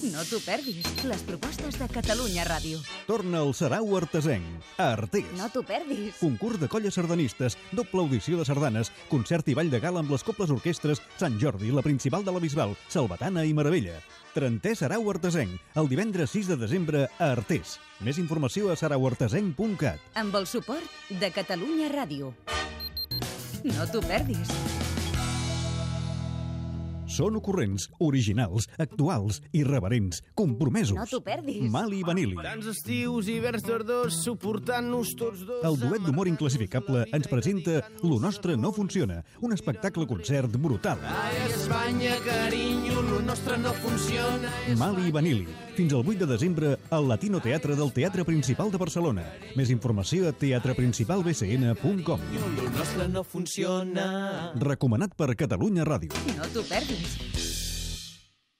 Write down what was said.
No t'ho perdis. Les propostes de Catalunya Ràdio. Torna el Sarau Artesenc, a Artés. No t'ho perdis. Concurs de colles sardanistes, doble audició de sardanes, concert i ball de gala amb les cobles orquestres Sant Jordi, la Principal de la Bisbal, Salvatana i Meravella. 30è Sarau Artesenc, el divendres 6 de desembre a Artés. Més informació a sarauartesenc.cat. Amb el suport de Catalunya Ràdio. No t'ho perdis. Són ocorrents, originals, actuals, irreverents, compromesos. No t'ho perdis. Mali i Vanilli. Tants estius, hiverns tardors, suportant-nos tots dos. El duet d'humor inclassificable ens presenta Lo nostre no funciona, un espectacle-concert brutal. Ai, Espanya, carinyo, lo nostre no funciona. Mali i Vanilli, fins al 8 de desembre al Latino Teatre del Teatre Principal de Barcelona. Més informació a teatreprincipalbcn.com. Lo nostre no funciona. Recomanat per Catalunya Ràdio. No t'ho perdis.